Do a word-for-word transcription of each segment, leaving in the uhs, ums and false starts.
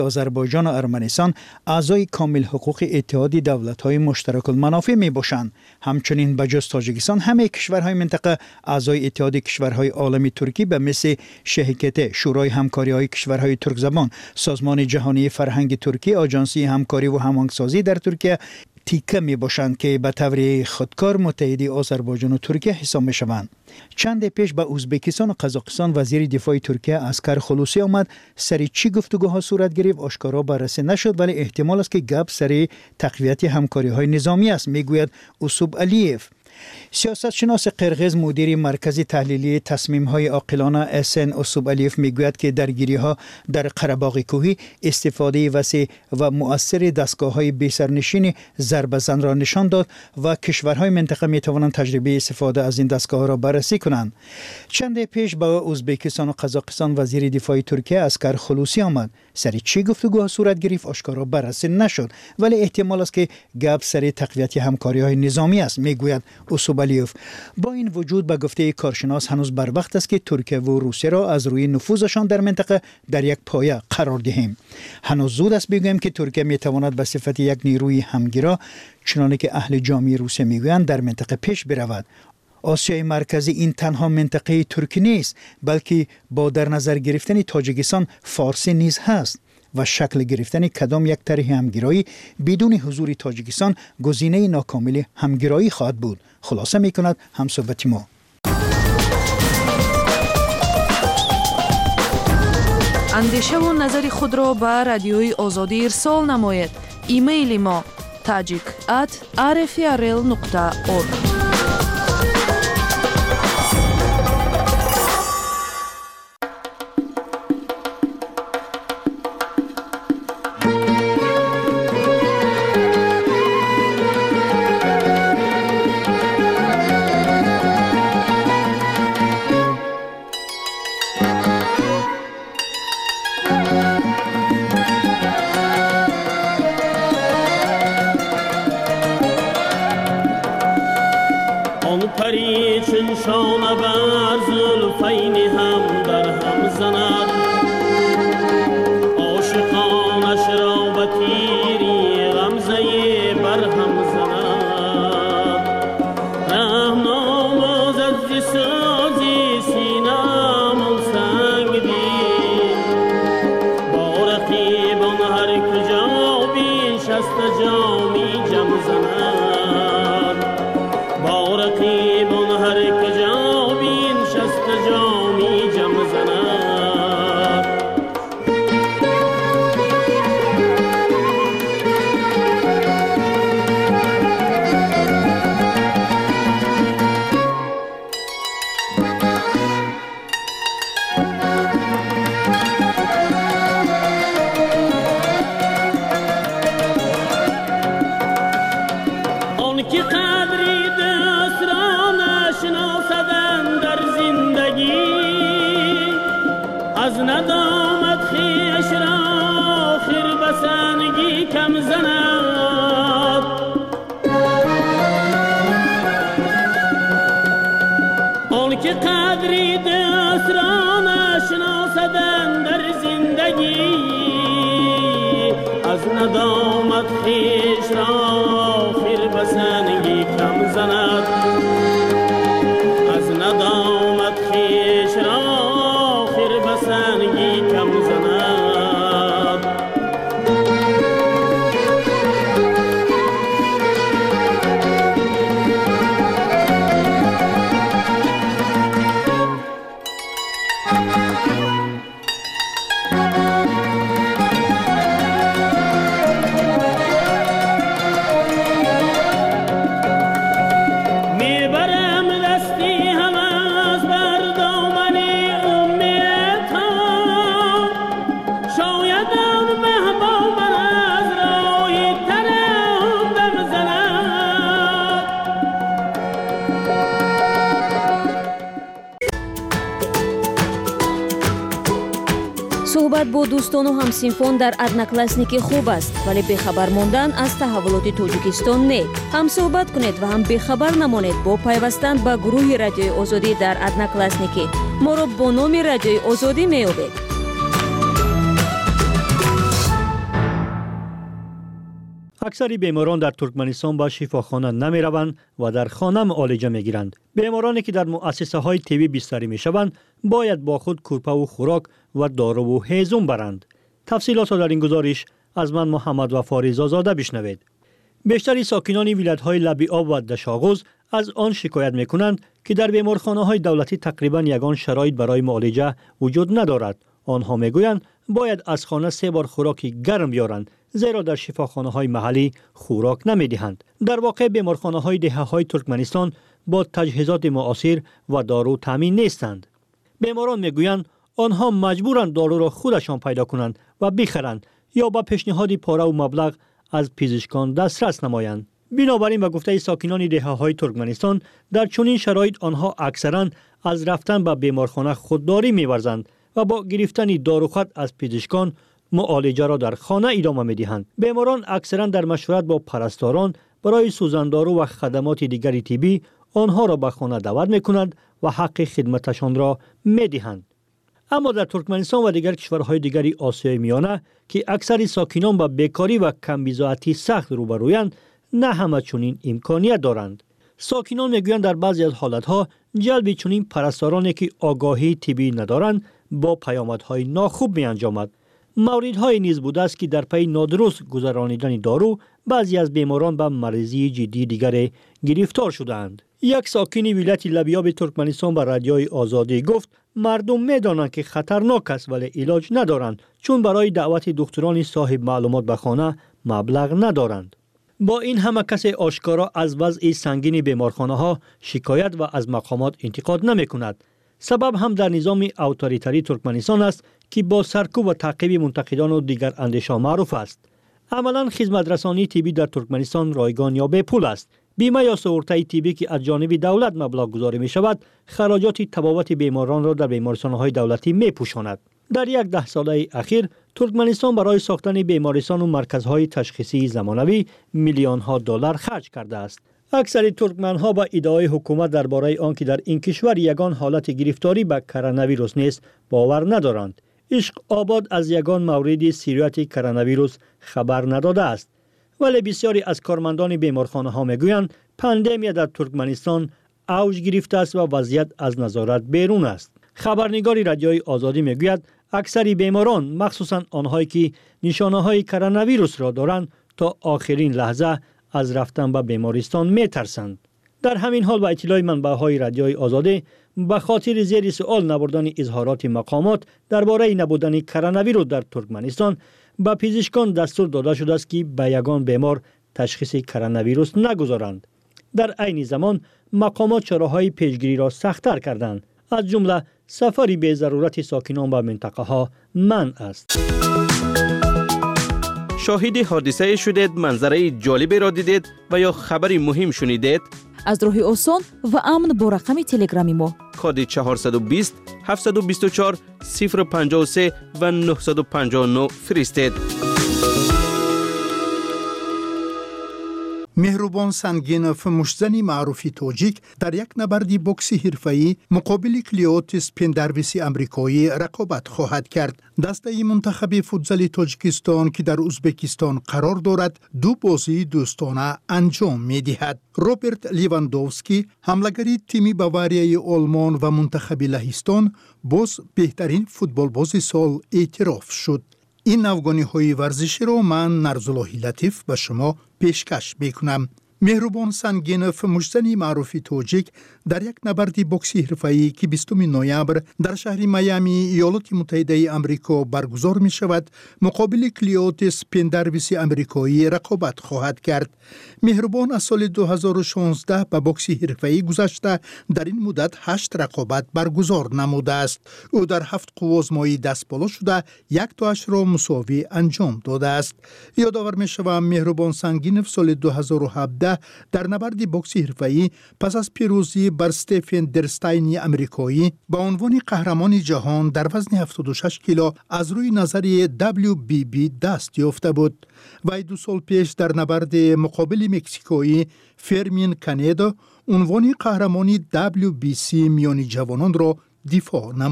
آذربایجان و ارمنستان اعضای کامل حقوق اتحاد دولت‌های مشترک المنافع میباشند. همچنین بجز تاجیکستان همه کشورهای منطقه اعضای اتحاد کشورهای عالمی ترکی به مثل شهکت شورای همکاری‌های کشورهای ترک زبان، سازمان جهانی فرهنگ ترکی، آژانسی همکاری و هماهنگسازی در ترکیه تیکه می باشند که به طور خودکار متحدی آذربایجان و ترکیه حساب می شوند. چند پیش به ازبکستان و قزاقستان وزیر دفاع ترکیه اسکر خلوسی آمد. سری چی گفتگوها صورت گرفت آشکارا بررسی نشد، ولی احتمال است که گپ سری تقویت همکاری های نظامی است، میگوید اوسوب علیف. سیاست شناس قرغز مدیر مرکز تحلیلی تصمیم های عاقلانه اسن اوسوب علیف میگوید که درگیری ها در قره‌باغ کوهی استفاده وسیع و مؤثر دستگاه های بی سرنشین ضربه زن را نشان داد و کشورهای منطقه می توانند تجربه استفاده از این دستگاه را بررسی کنند. چند پیش با ازبکستان و قزاقستان وزیر دفاع ترکیه اسکر خلوسی آمد. سری چی گفتگوها صورت گرفت آشکارا بررسی نشد، ولی احتمال است که گپ سری تقویت همکاری های نظامی است، میگوید اوسوب علیف. با این وجود به گفته کارشناس هنوز بر وقت است که ترکیه و روسیه را از روی نفوذشان در منطقه در یک پایه قرار دهیم. هنوز زود است بگوییم که ترکیه می تواند به صفت یک نیروی همگرا، چنانه که اهل جامعه روسیه میگویند، در منطقه پیش برود. آسیای مرکزی این تنها منطقه ترکی نیست، بلکه با در نظر گرفتن تاجیکستان فارسی نیز هست و شکل گرفتن کدام یک طرح همگرایی بدون حضور تاجیکستان گزینه ناکامل همگرایی خواهد بود. خلاصه می کند همصحبت ما. اندیشه و نظر خود را به رادیوی آزادی ارسال نماید. ایمیل ما tajik at r f r l nokta org. صحبت با دوستان و همسینفان در ادناکلاسنیک خوب است، ولی بخبر ماندن از تحولات تاجیکستان نه. هم صحبت کنید و هم بخبر نمانید با پیوستن به گروه رادیوی آزادی در ادناکلاسنیک. ما را با نام رادیوی آزادی می‌یابید. اکثر بیماران در ترکمنستان به شفاخانه نمی روند و در خانه معالجه می گیرند. بیمارانی که در مؤسسه های طبی بستری می شوند باید با خود کورپه و خوراک و دارو و هیزم برند. تفصیلات را در این گزارش از من محمد وفا رضازاده بشنوید. بیشتر ساکنان ولایت‌های لبی آب و دشاغوز از آن شکایت می‌کنند که در بیمارخانه‌های دولتی تقریباً یگان شرایط برای معالجه وجود ندارد. آنها می‌گویند باید از خانه سه بار خوراک گرم بیارند، زیرا در شفاخانه‌های محلی خوراک نمی‌دهند. در واقع بیمارخانه‌های دهه‌های ترکمنستان با تجهیزات معاصر و دارو تامین نیستند. بیماران می‌گویند آنها مجبورند دارو را خودشان پیدا کنند و بخرند یا با پیشنهاد پاره و مبلغ از پزشکان دسترس نمایند. بنابراین به گفته ساکنان دهه‌های ترکمنستان در چنین شرایط آنها اکثرا از رفتن به بیمارخانه خودداری می‌ورزند و با گرفتن داروخط از پزشکان معالجه را در خانه ادامه می‌دهند. بیماران اکثرا در مشورت با پرستاران برای سوزن دارو و خدمات دیگر طبی آنها را به خانه دعوت می‌کنند و حق خدمتشان را می‌دهند. اما در ترکمنستان و دیگر کشورهای دیگر آسیای میانه که اکثر ساکنان با بیکاری و کمبزاعتی سخت روبرویند، نه همه چنین امکانیت دارند. ساکنان میگویند در بعضی از حالتها جلب چنین پرستارانی که آگاهی طبی ندارند با پیامدهای ناخوب می انجامد. موردهای نیز بوده است که در پی نادرست گذرانیدن دارو بعضی از بیماران به مریضی جدی دیگر گرفتار شدند. یک ساکن ولایت لبیاب ترکمنستان به رادیوی آزادی گفت مردم میدانند که خطرناک است ولی علاج ندارند، چون برای دعوت دکتران صاحب معلومات به خانه مبلغ ندارند. با این همه کسی آشکارا از وضع سنگین بیمارخانه ها شکایت و از مقامات انتقاد نمی کند. سبب هم در نظام اوتوریتری ترکمنستان است که با سرکوب و تعقیب منتقدان و دیگر اندیشه معروف است. عملا خدمت رسانی طبی در ترکمنستان رایگان یا بی پول است. بیمه یا سئورته طبی که از جانب دولت مبلغ گذاری می شود، خراجات تبابت بیماران را در بیمارستان‌های دولتی می پوشاند. در یک ده ساله اخیر ترکمنستان برای ساختن بیمارستان و مرکزهای تشخیصی زمانوی میلیون ها دلار خرج کرده است. اکثر ترکمنها با ادعای حکومت درباره آنکه در این کشور یگان حالت گرفتاری به کرونا ویروس نیست باور ندارند. عشق آباد از یگان مورد سیریت کرونا ویروس خبر نداده است. ولی بسیاری از کارمندان بیمارخانه ها میگویند پاندمی در ترکمنستان اوج گرفته است و وضعیت از نظارت بیرون است. خبرنگار رادیوی آزادی میگوید اکثر بیماران، مخصوصا آنهایی که نشانه های کرونا ویروس را دارند، تا آخرین لحظه از رفتن به بیمارستان میترسند. در همین حال با اطلاع منبع‌های رادیوی آزادی به خاطر زیر سوال نبردن اظهارات مقامات درباره نبودن کرونا ویروس در ترکمنستان، به پزشکان دستور داده شده است که به یگان بیمار تشخیص کرونا ویروس نگذارند. در عین زمان مقامات چاره‌های پیشگیری را سخت‌تر کردند. از جمله سفری به ضرورت ساکنان به منطقه ها منع است. شاهد حادثه شدید، منظره جالبی را دیدید و یا خبری مهم شنیدید؟ از راه آسان و امن با رقم تلگرامی ما کد چهارصد و بیست هفتصد و بیست و چهار صفر پنجاه و سه و نهصد و پنجاه و نه فرستید. مهربان سنگینوف، مشتزن معروفی توجیک، در یک نبرد بوکسی حرفه‌ای مقابل کلیوتیس پندرویسی آمریکایی رقابت خواهد کرد. دسته منتخب فوتبال تاجیکستان که در ازبکستان قرار دارد دو بازی دوستانه انجام می‌دهد. روبرت لیواندوفسکی، حمله‌گر تیم باواریای آلمان و منتخب لهستان، باز بهترین فوتبال باز سال اعتراف شد. این افغانی های ورزشی رو من نرزاللهی لطیف به شما پیشکش میکنم. مهربان سنگینوف، مشتزن معروفی توجیک، در یک نبرد بوکسی حرفه‌ای که بیستم نوامبر در شهر میامی ایالات متحده آمریکا برگزار می شود، مقابل کلیوتیس پندرویسی آمریکایی رقابت خواهد کرد. مهربان از سال دو هزار و شانزده به بوکسی حرفه‌ای گذشته در این مدت هشت رقابت برگزار نموده است. او در هفت قوازمایی دست بالا شده یک تاش را مساوی انجام داده است. یادآور می شوم مهربان سنگینوف سال دو هزار و هفده در نبرد بوکسی حرفه‌ای پس از پیروزی بر استفن درستاینی آمریکایی با عنوان قهرمان جهان در وزن هفتاد و شش کیلو از روی نظریه دبلیو بی بی دست یافته بود. و دو سال پیش در نبرد مقابل مکزیکویی فرمین کانیدو عنوان قهرمانی دبلیو بی سی میانی جوانان را دفاع نمود.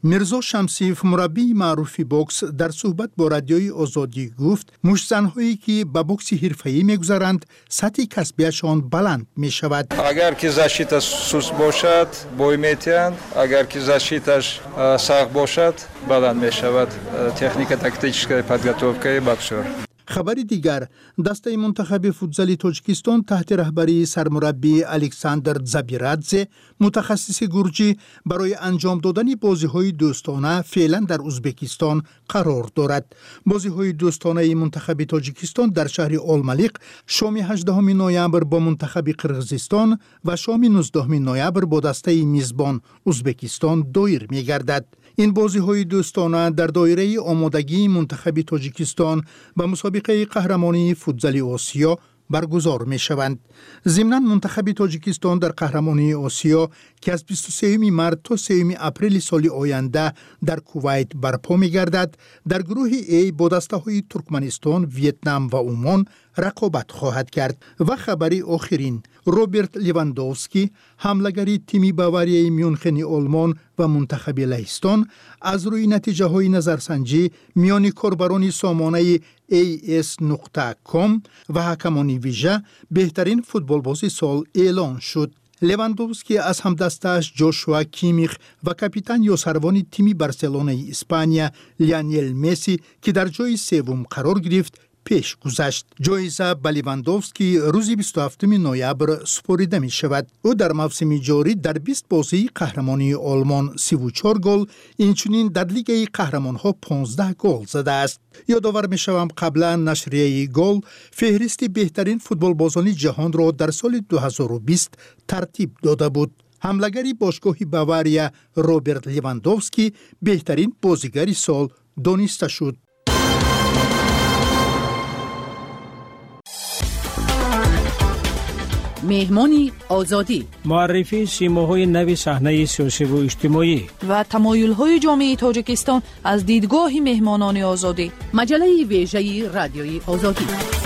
میرزا شمسیف مربی معروف بوکس در صحبت با رادیوی آزادی گفت مشتزن‌هایی که به بوکس حرفه‌ای می‌گذرند سطح کسبیشان بلند می‌شود. اگر که защита سوس باشد بوی می‌تیند، اگر که защитаش سخت باشد بلند می‌شود. تکنیک تاکتیکی подготовкаи боксер. خبر دیگر، دسته منتخب فوتزال تاجیکستان تحت رهبری سرمربی الکساندر زابیرادزه متخصص گرجی برای انجام دادن بازی‌های دوستانه فعلا در ازبکستان قرار دارد. بازی‌های دوستانه منتخب تاجیکستان در شهر آلمالیق شام هجدهم نوامبر با منتخب قرقیزستان و شام نوزدهم نوامبر با دسته میزبان ازبکستان دایر می‌گردد. این بازی‌های دوستانه در دایره آمادگی منتخب تاجیکستان به مسابقه قهرمانی فوتزال آسیا برگزار می‌شوند. ضمناً منتخب تاجیکستان در قهرمانی آسیا که از بیست و سوم مارس تا سوم اپریل سال آینده در کویت برپا می‌گردد، در گروه ای با دسته‌های ترکمنستان، ویتنام و عمان رقابت خواهد کرد. و خبری آخرین، روبرت لیواندوفسکی حمله‌گر تیم باواریای میونخن آلمان و منتخب لهستان از روی نتیجه های نظرسنجی میان کاربران سامانه ای اس نقطه کام و حکمان ویژه بهترین فوتبالباز سال اعلان شد. لیواندوفسکی از همدستش جوشوا کیمیخ و کاپیتان یاسروان تیم بارسلونای اسپانیا لیونل مسی که در جای سوم قرار گرفت پیش گذشت. جایزه به لیواندوفسکی روز بیست و هفتم نوامبر سپرده می شود. او در موسم جاری در بیست بازی قهرمانی آلمان سی و چهار گل، اینچنین در لیگ قهرمان ها پانزده گل زده است. یادآور می شوم قبلا نشریه گل فهرست بهترین فوتبال بازان جهان را در سال دو هزار و بیست ترتیب داده بود. حمله‌گری باشگاه باواریا روبرت لیواندوفسکی بهترین بازیگر سال دانسته شد. مهمانی آزادی، معرفی سیماهای نوی صحنه سیاسی و اجتماعی و تمایل‌های جامعه تاجیکستان از دیدگاه مهمانان آزادی. مجله ویژه رادیوی آزادی.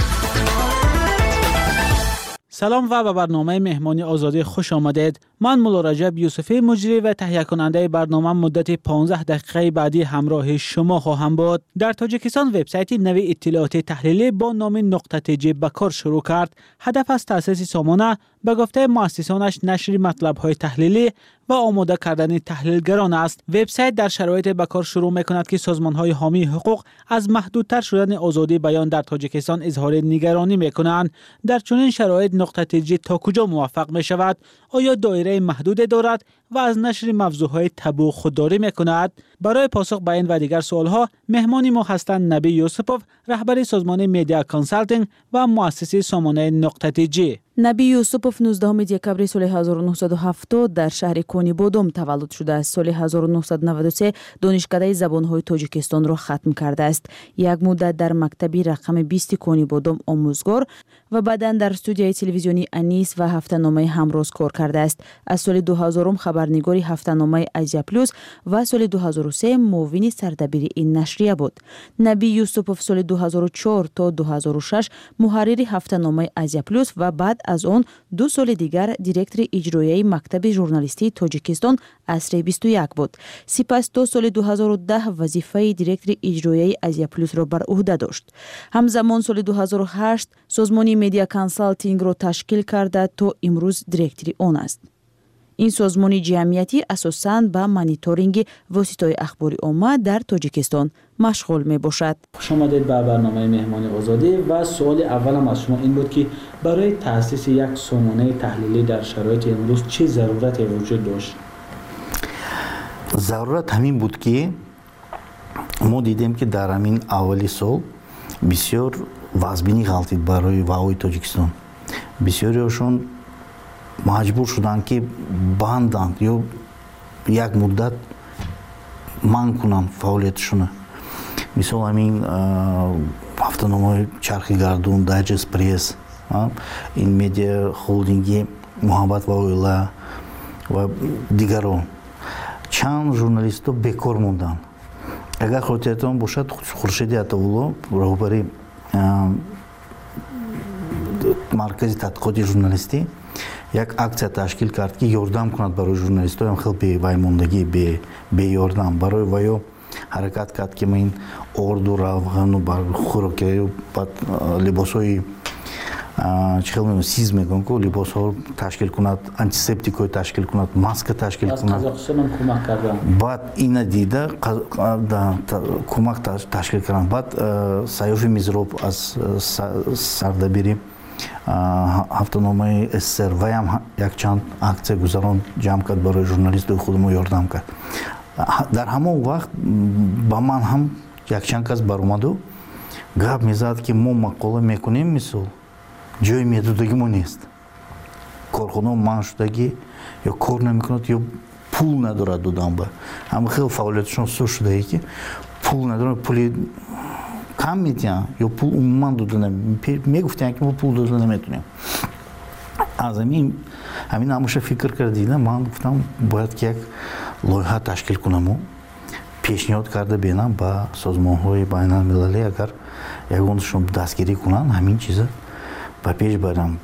سلام و به برنامه مهمانی آزادی خوش آمدید. من مولا رجب یوسفی مجری و تهیه کننده برنامه مدت پانزده دقیقه بعدی همراه شما خواهم بود. در تاجیکستان وبسایت نوی اطلاعات تحلیلی با نام نقطه تی جی به کار شروع کرد. هدف از تأسیس سامانه به گفته مؤسسانش نشر مطلب‌های تحلیلی و آماده کردن تحلیلگران است. وبسایت در شرایط به کار شروع می‌کند که سازمان‌های حامی حقوق از محدودتر شدن آزادی بیان در تاجیکستان اظهار نگرانی می‌کنند. در چنین شرایط نقطه تی جی تا کجا موفق می‌شود؟ آیا دایره محدود دارد و از نشر موضوعهای تبو خودداری می‌کند؟ برای پاسخ به این و دیگر سوال‌ها مهمانی ما هستند نبی یوسپوف، رهبر سازمان میدیا کانسالتینگ و مؤسس سامانه نقطه تی جی. نبی یوسپوف نوزدهم دکبر سال هزار و نهصد و هفتاد در شهر کونی بودم تولد شده است. سال هزار و نهصد و نود و سه دانشکده زبان‌های تاجیکستان را ختم کرده است. یک مدت در مکتب رقم بیست کونی بودم آموزگار و بعداً در استودیوی تلویزیونی انیس و هفته‌نامه همروز کار کرده است. از سال دو هزار خبرنگاری هفته‌نامه آزیا پلوس و سال دو هزار و سه معاون سردبیر این نشریه بود. نبی یوسپوف سال دو هزار و چهار تا دو هزار و شش محرر هفته‌نامه آزیا پلوس و بعد از آن دو سال دیگر دیرکتور اجرایی مکتب ژورنالیستی تاجیکستان عصر بیست و یک بود. سپس تا سال دو هزار و ده وظیفه دیرکتور اجرایی آزیا پلوس را بر عهده داشت. همزمان سال دو هزار و هشت سازمان میدیا کانسالتینگ را تشکیل کرده تا امروز دیرکتور آن است. این سازمان جمعیتی اساساً به مانیتورینگ واسطه‌های اخباری عامه در تاجیکستان مشغول می باشد. خوش آمدید به برنامه مهمانی آزادی و سوال اولم از شما این بود که برای تأسیس یک سامانه تحلیلی در شرایط امروز چه ضرورتی وجود داشت؟ ضرورت همین بود که ما دیدیم که در همین اولی سال بسیار وضعبینی غلطید برای واوی تاجیکستان. بسیاریشون مجبور شدند که بندند یا یک مدت منع کنند فعالیتشون. مثال همین هفته‌نامه چرخی گردون، دایجست پرس، این میدیا هولدینگی محبت و اویلا و دیگران چند ژورنالیست بکار موندند. اگر خاطرتان باشد خورشید عطاالله رهبری маркази тадқиқоти журналистӣ як аксия ташкил кард ки ёрдам кунад барои журналистоям хел беваймондагӣ беёрдам барои ваё ҳаракат кард ки ин орду равғану бар хӯрокиаю баъд либосҳои чӣ хел мегӯям сиз мегӯям ку либосҳо ташкил кунад антисептикҳои ташкил кунад маска ташкил кунад баъд ина дида кӯмак ташкил карданд баъд сайёфи мизроб аз сардабири ҳафтаномаи ссср ваям якчанд аксия гузаронд ҷамъ кард барои журналистои худмо ёрдам кард. дар ҳамон вақт ба ман ҳам якчанд кас баромаду гап мезад ки мо мақола мекунем мисол ҷои медудагимо нест корхонао манъ шудагӣ ё кор намекунад ё пул надорад доданба ҳама хел фаъолияташон суст шудагӣ ки пул надорад пули кам медиҳанд ё пул умуман дода мегуфтанд ки мо пул дода наметунем. аз ҳамин ҳамин ҳамаша фикр кардида ман гуфтам бояд ки як лоиҳа ташкил кунаму пешниҳод карда бинам ба созмонҳои байналмилалӣ агар ягонашон дастгирӣ кунанд ҳамин чиза ба пеш барам.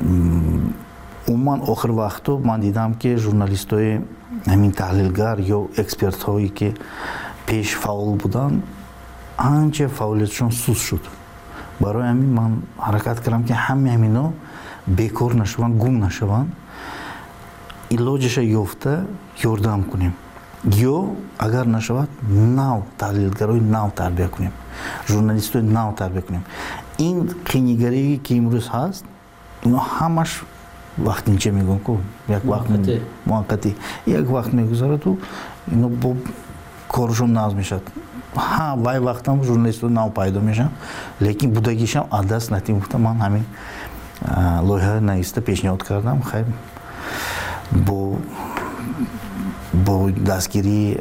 умуман охир вақтҳо ман дидам ки журналистои ҳамин таҳлилгар ё экспертҳое ки пеш фаъол буданд анча фаъолияташон суст шуд. барои ҳамин ман ҳаракат кардам ки ҳами ҳамино бекор нашаванд гум нашаванд илоҷаша ёфта ёрдам кунем ё агар нашавад нав таҳлилгарои нав тарбия кунем журналистои нав тарбия кунем. ин қiyнигарие ки имрӯз ҳаст ино ҳамаш вақтинча мегӯям ку як вақт муаққатӣ як вақт мегузараду ино бо коршон нав мешавад. ҳа вай вақтам журналистои нав пайдо мешаванд лекин будагишам аз даст натим гуфта ман ҳамин лоиҳаи нависта пешниҳод кардам хайр бо бо дастгирии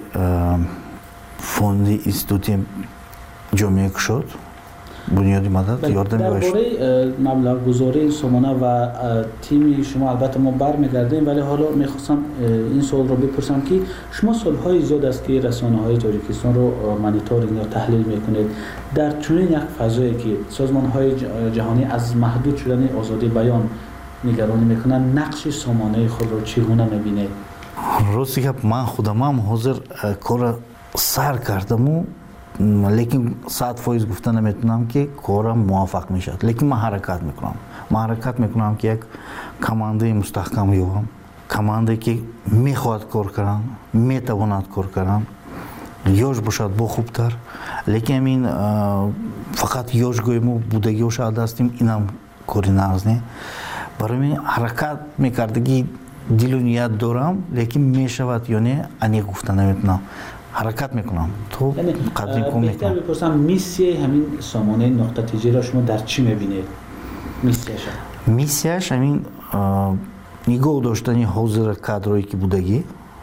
фонди институти ҷомеаи кушод бунёди мадад ёрдам дар бораи маблағгузории сомона ва тими шумо албатта мо бармегардем вале ҳоло мехостам ин суолро бипурсам ки шумо солҳои зиёд аст ки расонаҳои тоҷикистонро мониторинг ё таҳлил мекунед дар чунин як фазое ки созмонҳои ҷаҳонӣ аз маҳдуд шудани озодии баён нигаронӣ мекунанд нақши сомонаи худро чӣ гуна мебинед? рости гап ман худамам ҳозир кора сар кардаму лекин сад фоиз гуфта наметунам ки корам муваффақ мешавад лекин ман ҳаракат мекунам ман ҳаракат мекунам ки як командаи мустаҳкам ёбам командае ки мехоҳад кор кардан метавонад кор кардан ёш бошад бо хубтар лекин ҳамин фақат ёшгоему будагиҳоша аз дастим инам кори нағз не барои ин ҳаракат мекардагӣ дилу ният дорам лекин мешавад ё не аниқ гуфта наметунам ҳаракат мекунам то қадри ко беҳтар бипурсам миссияи ҳамин сомонаи нуқтатиҷиро шумо дар чӣ мебинед? миссияша миссияш ҳамин нигоҳ доштани ҳозира кадрое ки будагӣ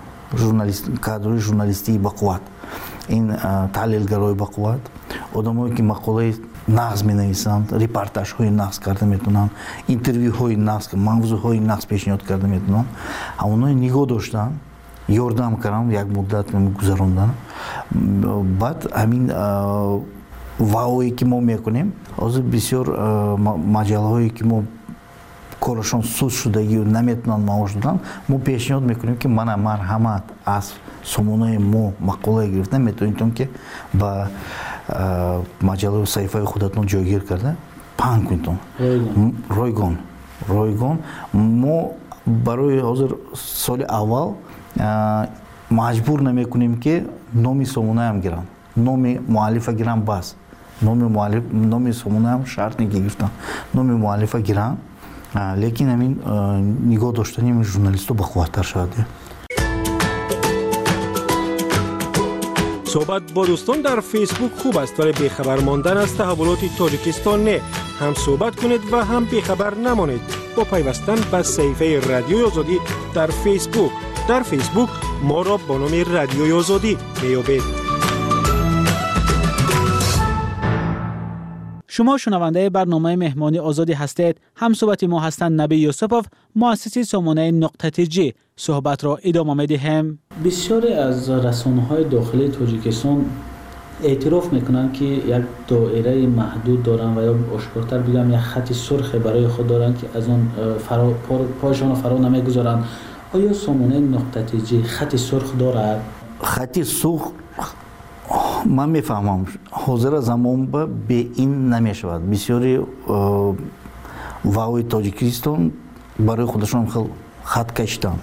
кадрои журналистии бақувват ин таҳлилгарои бақувват одамое ки мақолаи нағз менависанд репортажҳои нағз карда метавонанд интервюҳои нағз мавзӯъҳои нағз пешниҳод карда метавонанд ҳамоное нигоҳ доштанд ёрдам кардам як муддат гузарондам баъд ҳамин ваое ки мо мекунем ҳозир бисёр маҷалаҳое ки мо корашон суст шудагию наметавонанд маош додан мо пешниҳод мекунем ки мана марҳамат аз сомонаи мо мақолае гирифта метавонитон ки ба маҷалаи саҳифаи худатон ҷойгир карда паҳн кунитон ройгон ройгон мо барои ҳозир соли аввал маҷбур намекунем ки номи сомонаам гиранд номи муаллифа гиранд бас номи муаллиф номи сомонаам шарт не гирифтан номи муаллифа гиранд лекин ҳамин нигоҳ доштани журналисту бақувваттар шавад. صحبت با دوستان در فیسبوک خوب است ولی بیخبر ماندن از تحولات تاجیکستان نه. هم صحبت کنید و هم بیخبر نمانید با پیوستن به صفحه رادیوی آزادی در فیسبوک. در فیسبوک ما را با نام رادیوی آزادی میابید. شما شنونده برنامه مهمانی آزادی هستید. هم صحبت ما هستند نبی یوسفوف، مؤسس سامانه نقطه جی. صحبت را ادامه میدیم. بسیاری از رسانه‌های داخلی تاجیکستان اعتراف میکنن که یک دایره محدود دارن و یا آشکارتر بگم یک خط سرخ برای خود دارن که از اون فرا پایشان رو فرا نمیگذارن. آیا سامانه نقطه تیجی خط سرخ دارد؟ خط سرخ من میفهمم حاضر زمان به این نمیشود. بسیاری واوی تاجیکستان برای خودشون خط کشیدن.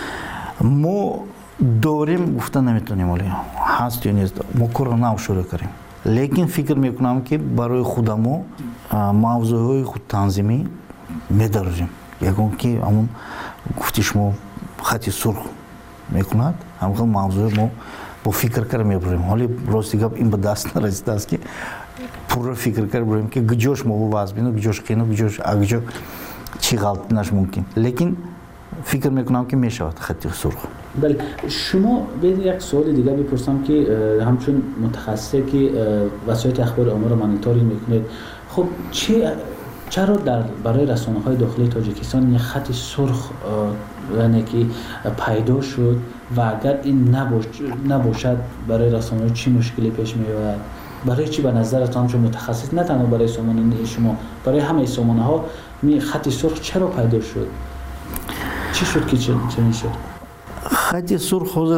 ما داریم گفته نمیتونیم ولی هست یا نیست ما کار نو شروع کنیم. لیکن فکر میکنم که برای خودمو موضوعهای خود تنظیمی میداریم. یکون که همون گفتیش ما خط سرخ میکند همون موضوع ما با فکر کردن میبریم. حالی راستی گپ این به دست نرسیده است که پورا فکر کردن بریم که گجوش ما با وزبینو گجوش خینو گجوش اگجو چی غلط نش ممکن. لیکن فکر میکنم که میشود خط سرخ. بله شما باید یک سوال دیگه بپرسم که همچون متخصصی که وسایل اخبار امور رو مانیتورینگ میکنید، خب چه چرا در برای رسانه‌های داخلی تاجیکستان یک خط سرخ یعنی که پیدا شد و اگر این نباش نباشد برای رسانه‌ها چی مشکلی پیش میاد؟ برای چی به نظرتان چون متخصص نه تنها برای سامانه شما برای همه سامانه‌ها می خط سرخ چرا پیدا شد؟ چی شد که چنین شد؟ خط سرخ حاضر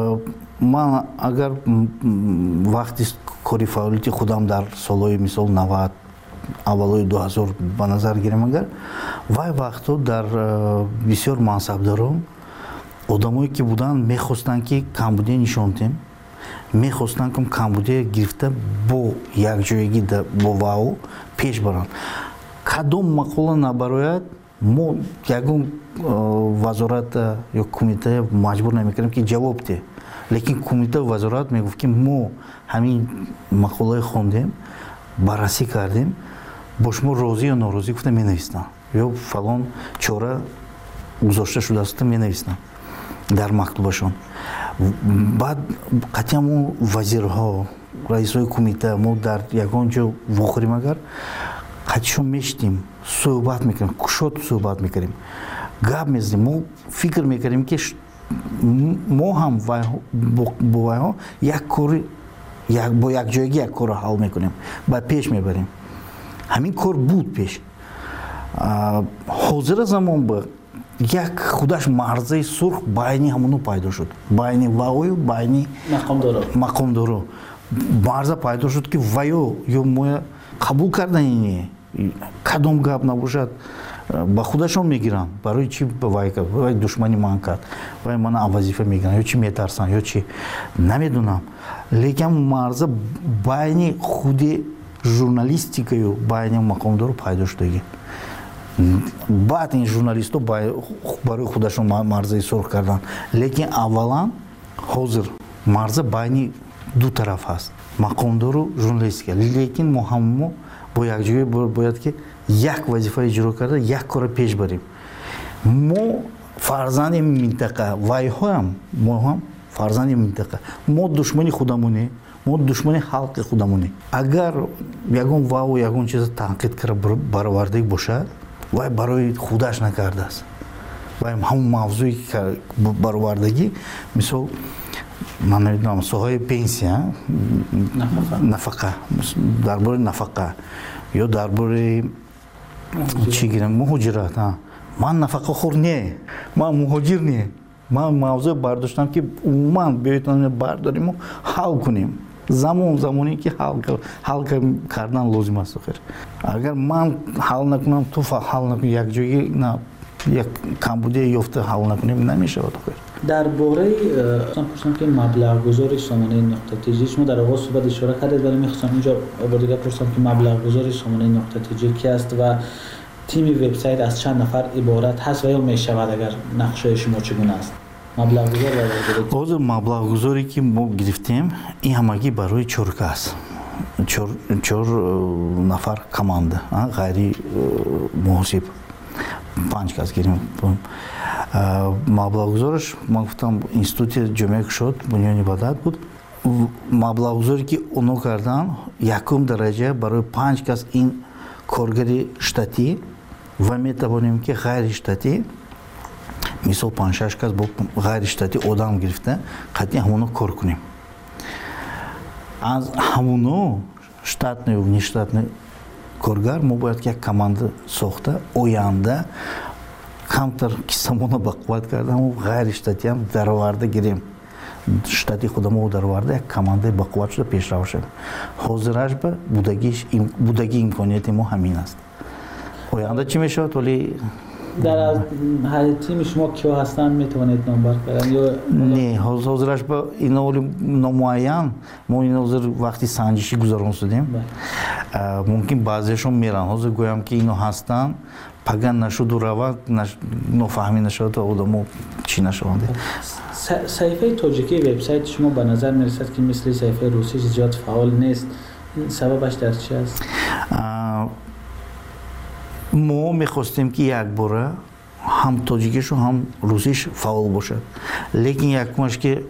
من اگر وقتی کاری فعالیتی خودم در سالهای مثال نود اولای دو هزار به نظر گیرم اگر وای وقتا در بسیار منصبداران آدمایی که بودن میخواستن که کمبودی نشان دهیم، میخواستن که کمبودی گرفته با یک جایگی با واو پیش برن. کدام مقوله نبراید ما یکون وزارت یا کمیته مجبور نمیکنیم که جواب ده. لیکن کمیته وزارت میگفت که ما همین مقوله خوندیم بررسی کردیم با شما راضی یا ناراضی گفتم می نویسن یا فلان چاره گذاشته شده است می نویسن در مکتوبشون. بعد قطعا ما وزیرها رئیسای کمیته ما در یگان جا واخریم اگر قطعشون میشتیم صحبت میکنیم کشات صحبت میکنیم گپ میزنیم. ما فکر میکنیم که ما هم با وایها یک کاری با یک جایگی یک کار حل میکنیم بعد پیش میبریم. همین کار بود پیش. حاضر زمان با یک خودش مرزه سرخ باینی همونو پیدا شد باینی واوی باینی مقام دارو مرزه پیدا شد که وایو یا ما قبول کردن اینه کدام گپ نباشد با خودشون میگیرن برای چی به وای کرد وای دشمنی من کرد وای من وظیفه میگیرن یا چی میترسن یا چی نمیدونم. لیکن مرزه باینی خودی ژورنالیستیکا یا باینی مقام دارو پیدا شده. بعد این ژورنالیست‌ها برای خودشون مرزه سرخ کردن. لیکن اولا حاضر مرزه باینی دو طرف هست مقام دارو ژورنالیستیکا. لیکن ما هم با یک جایی باید که یک وظیفه اجرا کرده یک کار پیش بریم. ما فرزند منطقه وای هم ما هم فرزند منطقه ما دشمنی خودمونه ما دشمنی خلق خودمونه. اگر یگون واو یگون چیز تنقید کرده برآورده باشه وای برای خودش نکرده است وای همون موضوعی که برآوردگی مثل من نمیدونم سوهای پنسیا نفقه درباره نفقه یا درباره چی گیرم مهاجرت من نفقه خور نه من مهاجر نه من موضوع برداشتم که عموما بیایتون برداریم و حل کنیم زمان زمانی که حل حل کردن لازم است. خیر اگر من حل نکنم تو حل نکنی یک جایی نه یک کمبودی یافته حل نکنیم نمیشه. خیر درباره پرسیدم که مبلغ گذاری سامانه نقطه تیجی شما در آغاز صحبت اشاره کردید ولی می‌خواستم اینجا بار دیگه پرسیدم که مبلغ گذاری سامانه نقطه تیجی کی است و تیم وبسایت از چند نفر عبارت هست و یا میشود اگر نقشه شما چگونه است؟ مبلغ گذاری حاضر مبلغ گذاری که ما گرفتیم این همگی برای چرک است. چهار چهار نفر کمانده غیر محاسب پنج کس گیریم. مبلغ گذارش من گفتم اینستیتوت جامعه شد بنیانی بدات بود. مبلغ گذاری که اونو کردن یکم درجه برای پنج کس این کارگری شتاتی و می توانیم که غیر شتاتی مثال پنج شش کس با غیر شتاتی آدم گرفته قطعی همونو کار کنیم. از همونو штатный و нештатный کارگر ما باید که یک کمانده ساخته آینده کمتر کسامونو بقوت کردم و غیر شتاتی هم درآورده گیریم штати خودمو درآورده یک کمانده بقوت شده پیش رو شد حاضرش به بودگیش بودگی امکانیت ما همین است آینده چی میشود ولی در از تیم شما کیا هستن میتونید نام بردارید یا نه حاضرش به اینا ولی نمایان ما این حاضر وقتی سنجشی گذارون شدیم ممکن بعضیشون میرن حاضر گویم که اینا هستن پگان نشد و رواد نفهمی نشد و آدمو چی نشونده صحیفه تاجیکی وبسایت شما به نظر میرسد که مثل صحیفه روسی زیاد فعال نیست سببش در چی است؟ ما میخواستیم که یک باره هم تاجیکیش و هم روسیش فعال باشد لیکن یکمش که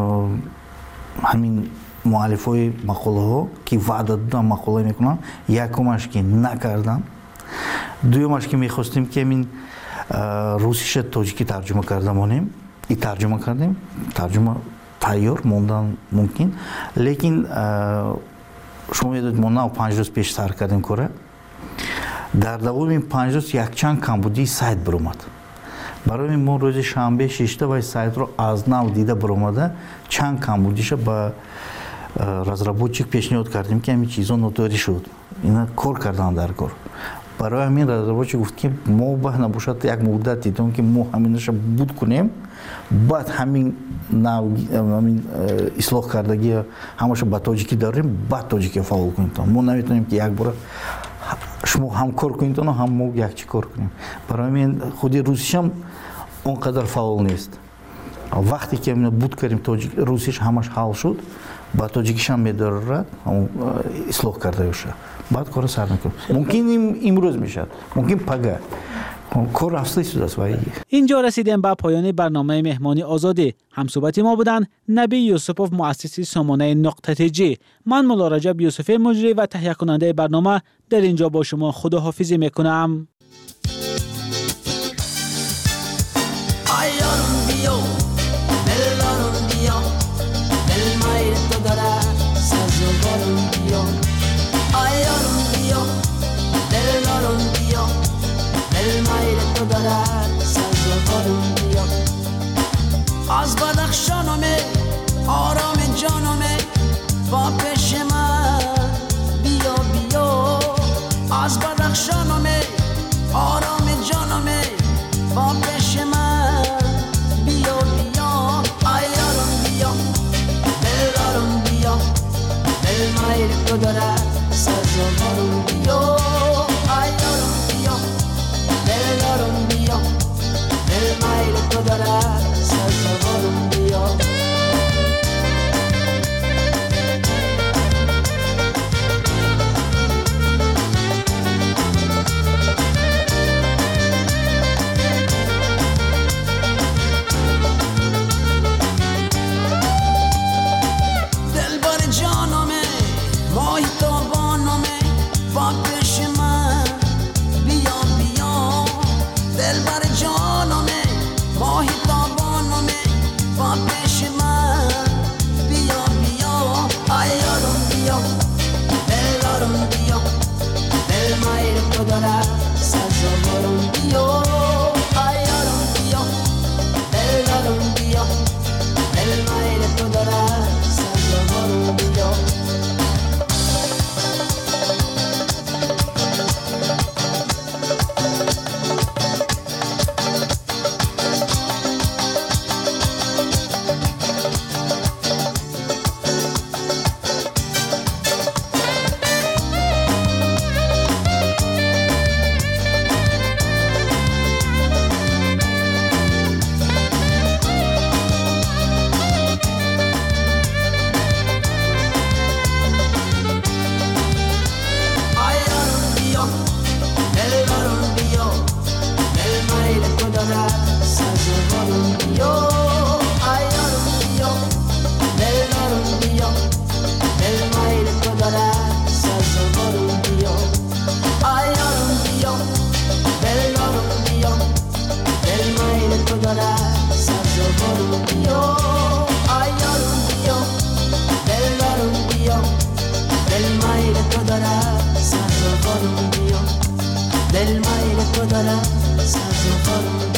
همین مؤلف های مقاله ها که وعده دادن مقاله میکنن یکمش که نکردن دویمش که میخواستیم که همین روسیش تاجیکی ترجمه کرده مانیم ای ترجمه کردیم ترجمه تیار موندن ممکن لیکن شما میدونید ما نه پنج روز پیش سر کردیم کاره در دوام این پنج روز یک چند کمبودی سایت برآمد برای ما روز شنبه ششته و سایت رو از نو دیده برآمده چند کمبودیش با разработчик پیشنهاد کردیم که همین چیزا نوتاری شد اینا کار کردن در کار برای همین разработчик گفت که ما به نباشد یک مدتی تا که ما همینش بود کنیم بعد همین نو همین اصلاح کردگی همش با تاجیکی داریم بعد تاجیکی فعال کنیم ما نمیتونیم که یک بار شما هم کار کنید و هم ما یک چی کار کنیم برای همین خودی روسیش هم اونقدر فعال نیست وقتی که بود کردیم تاجیک روسیش همش حل شد با تاجیکیش هم میدارد اصلاح کرده باشه بعد کار سر میکنیم ممکن امروز میشد ممکن پگاه کار هفته شده است. اینجا رسیدیم به پایان برنامه مهمانی آزادی. همصحبت ما بودن نبی یوسفوف مؤسس سامانه نقطه جی. من مولا رجب یوسفی مجری و تهیه کننده برنامه در اینجا با شما خداحافظی میکنم. از بدخشانمه آرام جانمه با پیش من بیا بیا از بدخشانمه آرام جانمه با پیش من بیا بیا ایارم بیا دلارم بیا دل مایل تو دارد سرزاوارم بیا ایارم بیا دلارم بیا دل مایل تو دارد سرزاوارم بیا دارد سبز و خارم